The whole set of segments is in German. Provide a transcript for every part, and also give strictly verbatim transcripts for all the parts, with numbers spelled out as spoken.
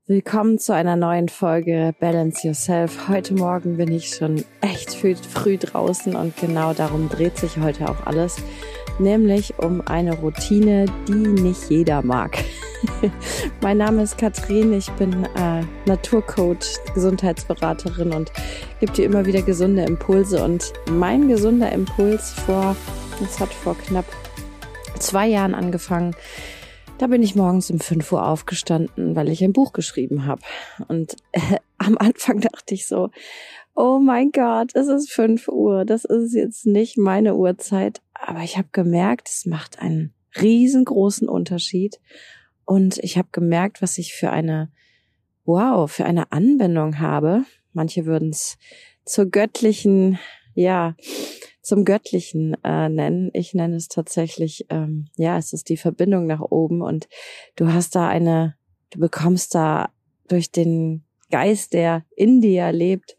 Willkommen zu einer neuen Folge Balance Yourself. Heute Morgen bin ich schon echt früh, früh draußen und genau darum dreht sich heute auch alles, nämlich um eine Routine, die nicht jeder mag. Mein Name ist Katrin, ich bin äh, Naturcoach, Gesundheitsberaterin und gebe dir immer wieder gesunde Impulse. Und mein gesunder Impuls vor, das hat vor knapp zwei Jahren angefangen. Da bin ich morgens um fünf Uhr aufgestanden, weil ich ein Buch geschrieben habe. Und äh, am Anfang dachte ich so, oh mein Gott, es ist fünf Uhr, das ist jetzt nicht meine Uhrzeit. Aber ich habe gemerkt, es macht einen riesengroßen Unterschied. Und ich habe gemerkt, was ich für eine, wow, für eine Anwendung habe. Manche würden es zur göttlichen, ja, zum Göttlichen äh, nennen. Ich nenne es tatsächlich, ähm, ja, es ist die Verbindung nach oben und du hast da eine, du bekommst da durch den Geist, der in dir lebt,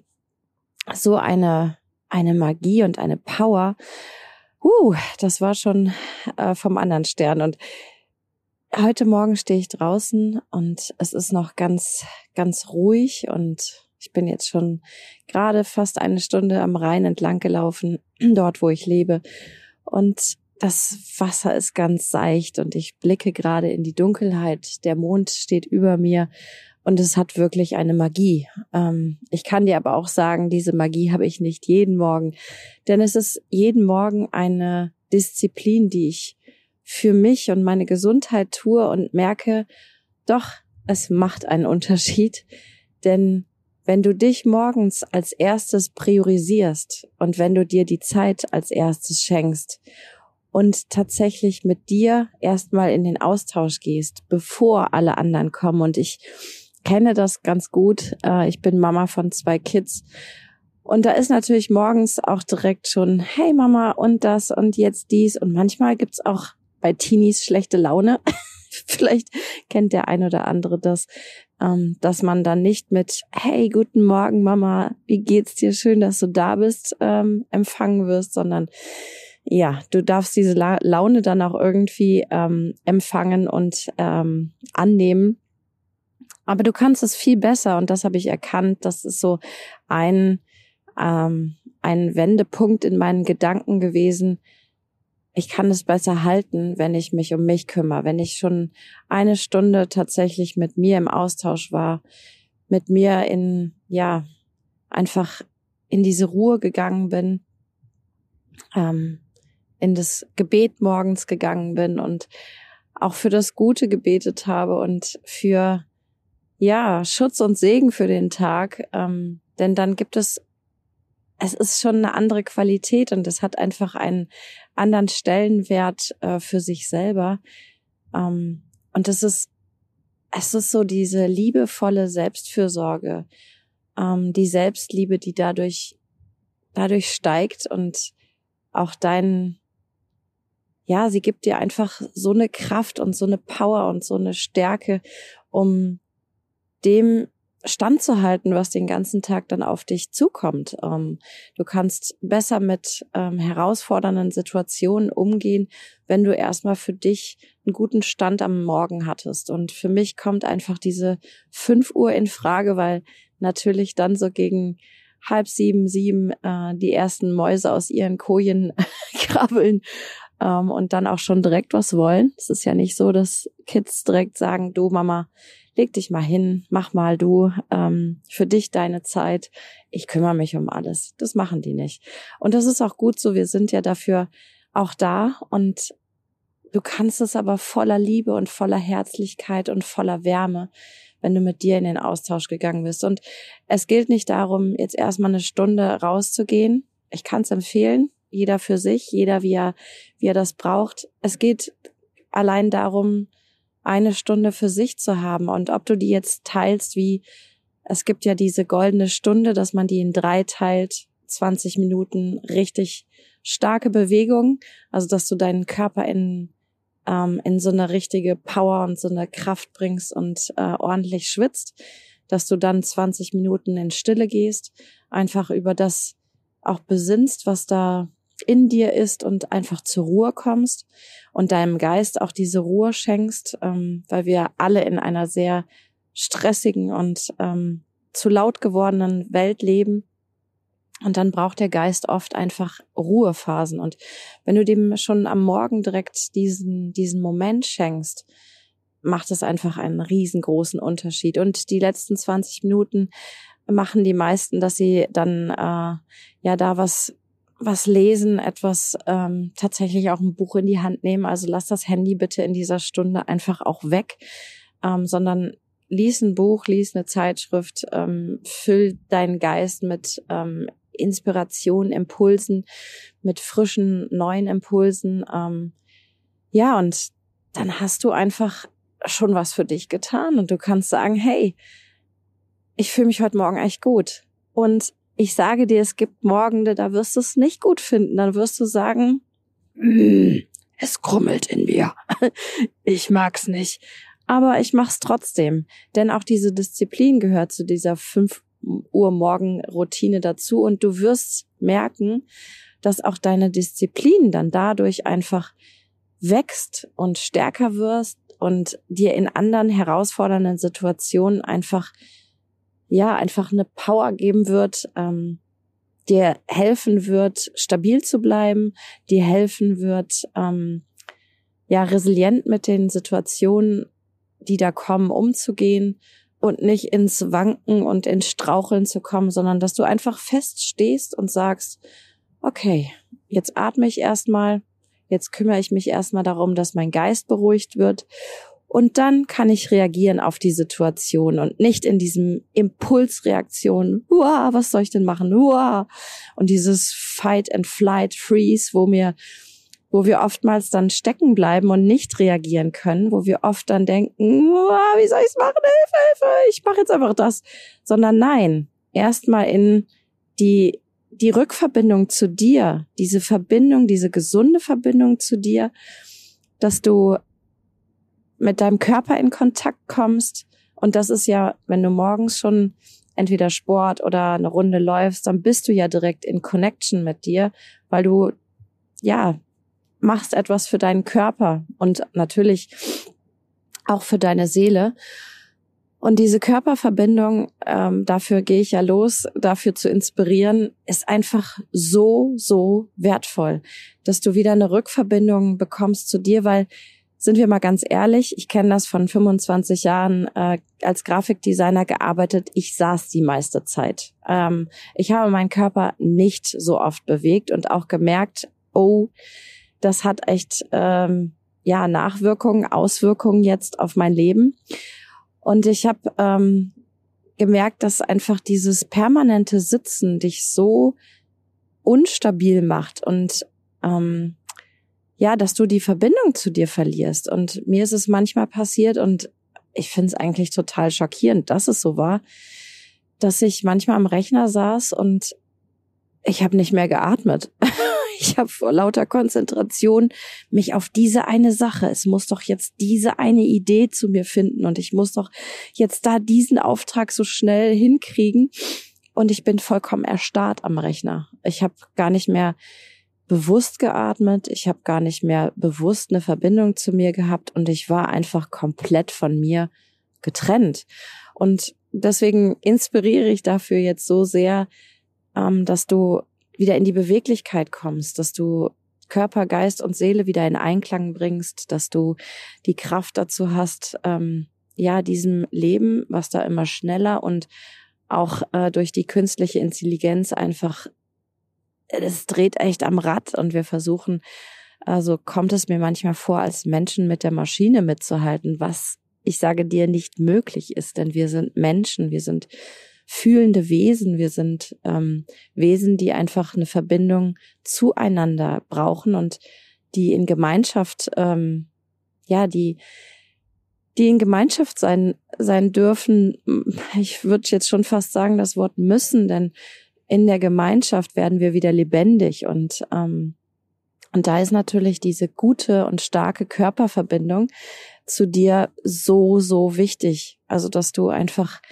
so eine eine Magie und eine Power. Uh, das war schon äh, vom anderen Stern. Und heute Morgen stehe ich draußen und es ist noch ganz, ganz ruhig und ich bin jetzt schon gerade fast eine Stunde am Rhein entlang gelaufen, dort, wo ich lebe. Und das Wasser ist ganz seicht und ich blicke gerade in die Dunkelheit. Der Mond steht über mir und es hat wirklich eine Magie. Ähm, ich kann dir aber auch sagen, diese Magie habe ich nicht jeden Morgen, denn es ist jeden Morgen eine Disziplin, die ich für mich und meine Gesundheit tue und merke, doch, es macht einen Unterschied, denn wenn du dich morgens als erstes priorisierst und wenn du dir die Zeit als erstes schenkst und tatsächlich mit dir erstmal in den Austausch gehst, bevor alle anderen kommen. Und ich kenne das ganz gut. Ich bin Mama von zwei Kids. Und da ist natürlich morgens auch direkt schon, hey Mama, und das und jetzt dies. Und manchmal gibt's auch bei Teenies schlechte Laune. Vielleicht kennt der ein oder andere das, ähm, dass man dann nicht mit hey, guten Morgen Mama, wie geht's dir, schön, dass du da bist, ähm, empfangen wirst, sondern ja, du darfst diese La- Laune dann auch irgendwie ähm, empfangen und ähm, annehmen. Aber du kannst es viel besser und das habe ich erkannt. Das ist so ein ähm, ein Wendepunkt in meinen Gedanken gewesen. Ich kann es besser halten, wenn ich mich um mich kümmere, wenn ich schon eine Stunde tatsächlich mit mir im Austausch war, mit mir in, ja, einfach in diese Ruhe gegangen bin, ähm, in das Gebet morgens gegangen bin und auch für das Gute gebetet habe und für, ja, Schutz und Segen für den Tag, ähm, denn dann gibt es Es ist schon eine andere Qualität und es hat einfach einen anderen Stellenwert äh, für sich selber. Ähm, und es ist, es ist so diese liebevolle Selbstfürsorge, ähm, die Selbstliebe, die dadurch, dadurch steigt und auch dein, ja, sie gibt dir einfach so eine Kraft und so eine Power und so eine Stärke, um dem standzuhalten, was den ganzen Tag dann auf dich zukommt. Ähm, du kannst besser mit ähm, herausfordernden Situationen umgehen, wenn du erstmal für dich einen guten Stand am Morgen hattest. Und für mich kommt einfach diese fünf Uhr in Frage, weil natürlich dann so gegen halb sieben, sieben äh, die ersten Mäuse aus ihren Kojen krabbeln ähm, und dann auch schon direkt was wollen. Es ist ja nicht so, dass Kids direkt sagen, du Mama, leg dich mal hin, mach mal du ähm, für dich deine Zeit. Ich kümmere mich um alles. Das machen die nicht. Und das ist auch gut so. Wir sind ja dafür auch da. Und du kannst es aber voller Liebe und voller Herzlichkeit und voller Wärme, wenn du mit dir in den Austausch gegangen bist. Und es gilt nicht darum, jetzt erstmal eine Stunde rauszugehen. Ich kann es empfehlen. Jeder für sich, jeder wie er, wie er das braucht. Es geht allein darum, eine Stunde für sich zu haben und ob du die jetzt teilst, wie es gibt ja diese goldene Stunde, dass man die in drei teilt, zwanzig Minuten richtig starke Bewegung, also dass du deinen Körper in ähm, in so eine richtige Power und so eine Kraft bringst und äh, ordentlich schwitzt, dass du dann zwanzig Minuten in Stille gehst, einfach über das auch besinnst, was da in dir ist und einfach zur Ruhe kommst und deinem Geist auch diese Ruhe schenkst, ähm, weil wir alle in einer sehr stressigen und ähm, zu laut gewordenen Welt leben. Und dann braucht der Geist oft einfach Ruhephasen. Und wenn du dem schon am Morgen direkt diesen diesen Moment schenkst, macht es einfach einen riesengroßen Unterschied. Und die letzten zwanzig Minuten machen die meisten, dass sie dann äh, ja da was was lesen, etwas ähm, tatsächlich auch ein Buch in die Hand nehmen. Also lass das Handy bitte in dieser Stunde einfach auch weg, ähm, sondern lies ein Buch, lies eine Zeitschrift, ähm, füll deinen Geist mit ähm, Inspiration, Impulsen, mit frischen, neuen Impulsen. Ähm, ja, und dann hast du einfach schon was für dich getan und du kannst sagen, hey, ich fühle mich heute Morgen echt gut. Und ich sage dir, es gibt Morgende, da wirst du es nicht gut finden. Dann wirst du sagen, mm, es krummelt in mir. Ich mag's nicht. Aber ich mach's trotzdem. Denn auch diese Disziplin gehört zu dieser fünf Uhr Morgen-Routine dazu. Und du wirst merken, dass auch deine Disziplin dann dadurch einfach wächst und stärker wirst und dir in anderen herausfordernden Situationen einfach ja, einfach eine Power geben wird, ähm, dir helfen wird, stabil zu bleiben, dir helfen wird, ähm, ja, resilient mit den Situationen, die da kommen, umzugehen und nicht ins Wanken und ins Straucheln zu kommen, sondern dass du einfach feststehst und sagst, okay, jetzt atme ich erstmal, jetzt kümmere ich mich erstmal darum, dass mein Geist beruhigt wird. Und dann kann ich reagieren auf die Situation und nicht in diesem Impulsreaktion, uah, was soll ich denn machen, uah, und dieses Fight and Flight Freeze, wo mir, wo wir oftmals dann stecken bleiben und nicht reagieren können, wo wir oft dann denken, uah, wie soll ich's machen, Hilfe, Hilfe, ich mache jetzt einfach das, sondern nein, erstmal in die die Rückverbindung zu dir, diese Verbindung, diese gesunde Verbindung zu dir, dass du mit deinem Körper in Kontakt kommst. Und das ist ja, wenn du morgens schon entweder Sport oder eine Runde läufst, dann bist du ja direkt in Connection mit dir, weil du, ja, machst etwas für deinen Körper und natürlich auch für deine Seele. Und diese Körperverbindung, ähm, dafür gehe ich ja los, dafür zu inspirieren, ist einfach so, so wertvoll, dass du wieder eine Rückverbindung bekommst zu dir, weil sind wir mal ganz ehrlich, ich kenne das von fünfundzwanzig Jahren äh, als Grafikdesigner gearbeitet. Ich saß die meiste Zeit. Ähm, ich habe meinen Körper nicht so oft bewegt und auch gemerkt, oh, das hat echt ähm, ja Nachwirkungen, Auswirkungen jetzt auf mein Leben. Und ich habe ähm, gemerkt, dass einfach dieses permanente Sitzen dich so unstabil macht und ähm, ja, dass du die Verbindung zu dir verlierst. Und mir ist es manchmal passiert und ich finde es eigentlich total schockierend, dass es so war, dass ich manchmal am Rechner saß und ich habe nicht mehr geatmet. Ich habe vor lauter Konzentration mich auf diese eine Sache, es muss doch jetzt diese eine Idee zu mir finden und ich muss doch jetzt da diesen Auftrag so schnell hinkriegen. Und ich bin vollkommen erstarrt am Rechner. Ich habe gar nicht mehr bewusst geatmet, ich habe gar nicht mehr bewusst eine Verbindung zu mir gehabt und ich war einfach komplett von mir getrennt. Und deswegen inspiriere ich dafür jetzt so sehr, ähm, dass du wieder in die Beweglichkeit kommst, dass du Körper, Geist und Seele wieder in Einklang bringst, dass du die Kraft dazu hast, ähm, ja, diesem Leben, was da immer schneller und auch äh, durch die künstliche Intelligenz einfach, es dreht echt am Rad und wir versuchen, also kommt es mir manchmal vor, als Menschen mit der Maschine mitzuhalten, was ich sage dir nicht möglich ist, denn wir sind Menschen, wir sind fühlende Wesen, wir sind ähm, Wesen, die einfach eine Verbindung zueinander brauchen und die in Gemeinschaft, ähm, ja, die die in Gemeinschaft sein sein dürfen. Ich würde jetzt schon fast sagen, das Wort müssen, denn in der Gemeinschaft werden wir wieder lebendig und ähm, und da ist natürlich diese gute und starke Körperverbindung zu dir so, so wichtig. Also, dass du einfach,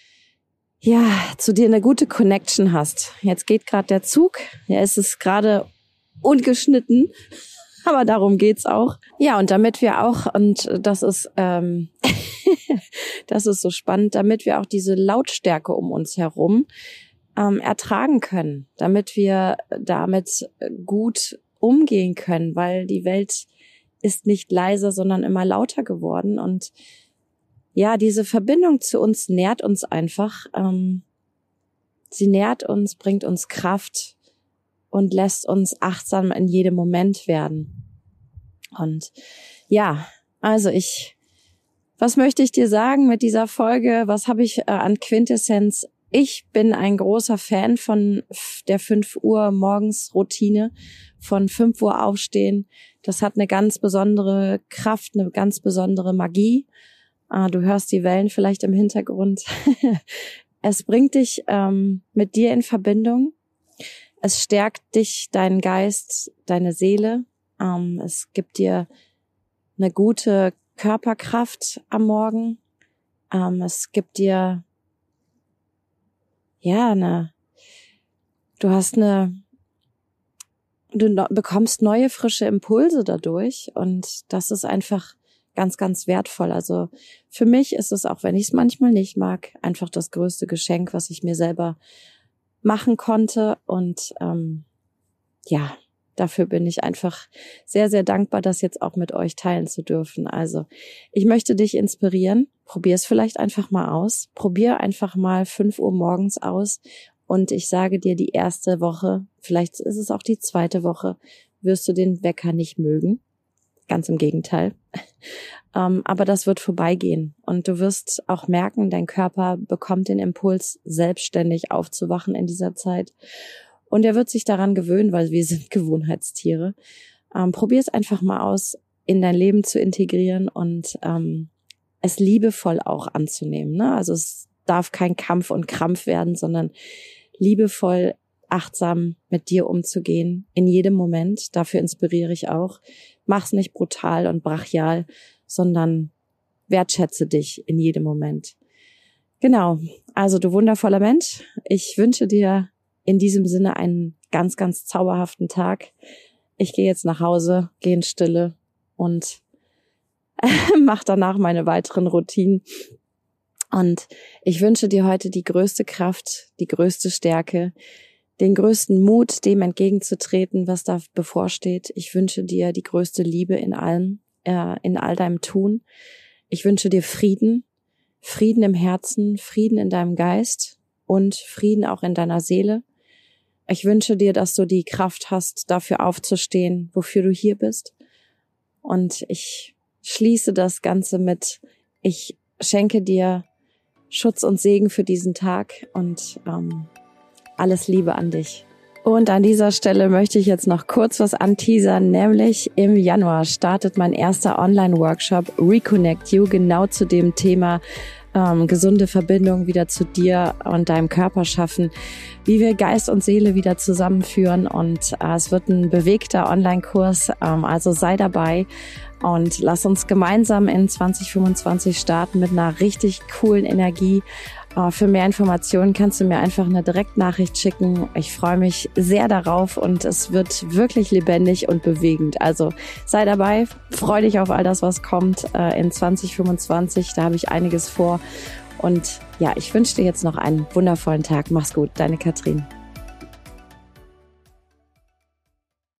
ja, zu dir eine gute Connection hast. Jetzt geht gerade der Zug. Ja, es ist gerade ungeschnitten. Aber darum geht's auch. Ja, und damit wir auch, und das ist, ähm, das ist so spannend, damit wir auch diese Lautstärke um uns herum ähm, ertragen können, damit wir damit gut umgehen können, weil die Welt ist nicht leiser, sondern immer lauter geworden. Und ja, diese Verbindung zu uns nährt uns einfach. Ähm, sie nährt uns, bringt uns Kraft und lässt uns achtsam in jedem Moment werden. Und ja, also ich, was möchte ich dir sagen mit dieser Folge? Was habe ich äh, an Quintessenz? Ich bin ein großer Fan von der fünf Uhr morgens Routine, von fünf Uhr aufstehen. Das hat eine ganz besondere Kraft, eine ganz besondere Magie. Äh, du hörst die Wellen vielleicht im Hintergrund. Es bringt dich ähm, mit dir in Verbindung. Es stärkt dich, deinen Geist, deine Seele. Ähm, es gibt dir eine gute Körperkraft am Morgen. Ähm, es gibt dir, ja, eine, du hast eine, du no, bekommst neue, frische Impulse dadurch. Und das ist einfach ganz, ganz wertvoll. Also für mich ist es, auch wenn ich es manchmal nicht mag, einfach das größte Geschenk, was ich mir selber machen konnte. Und ähm, ja, dafür bin ich einfach sehr, sehr dankbar, das jetzt auch mit euch teilen zu dürfen. Also ich möchte dich inspirieren. Probier es vielleicht einfach mal aus. Probier einfach mal fünf Uhr morgens aus. Und ich sage dir, die erste Woche, vielleicht ist es auch die zweite Woche, wirst du den Wecker nicht mögen. Ganz im Gegenteil. ähm, aber das wird vorbeigehen. Und du wirst auch merken, dein Körper bekommt den Impuls, selbstständig aufzuwachen in dieser Zeit. Und er wird sich daran gewöhnen, weil wir sind Gewohnheitstiere. Ähm, Probier es einfach mal aus, in dein Leben zu integrieren und ähm, es liebevoll auch anzunehmen. Ne? Also es darf kein Kampf und Krampf werden, sondern liebevoll, achtsam mit dir umzugehen, in jedem Moment. Dafür inspiriere ich auch. Mach's nicht brutal und brachial, sondern wertschätze dich in jedem Moment. Genau, also du wundervoller Mensch, ich wünsche dir in diesem Sinne einen ganz, ganz zauberhaften Tag. Ich gehe jetzt nach Hause, gehe in Stille und mache danach meine weiteren Routinen. Und ich wünsche dir heute die größte Kraft, die größte Stärke, den größten Mut, dem entgegenzutreten, was da bevorsteht. Ich wünsche dir die größte Liebe in allem, äh, in all deinem Tun. Ich wünsche dir Frieden, Frieden im Herzen, Frieden in deinem Geist und Frieden auch in deiner Seele. Ich wünsche dir, dass du die Kraft hast, dafür aufzustehen, wofür du hier bist. Und ich schließe das Ganze mit, ich schenke dir Schutz und Segen für diesen Tag und ähm, alles Liebe an dich. Und an dieser Stelle möchte ich jetzt noch kurz was anteasern, nämlich im Januar startet mein erster Online-Workshop Reconnect You, genau zu dem Thema ähm, gesunde Verbindung wieder zu dir und deinem Körper schaffen, wie wir Geist und Seele wieder zusammenführen. Und äh, es wird ein bewegter Online-Kurs, ähm, also sei dabei. Und lass uns gemeinsam in zwanzig fünfundzwanzig starten mit einer richtig coolen Energie. Für mehr Informationen kannst du mir einfach eine Direktnachricht schicken. Ich freue mich sehr darauf und es wird wirklich lebendig und bewegend. Also sei dabei, freu dich auf all das, was kommt in zwanzig fünfundzwanzig. Da habe ich einiges vor. Und ja, ich wünsche dir jetzt noch einen wundervollen Tag. Mach's gut, deine Katrin.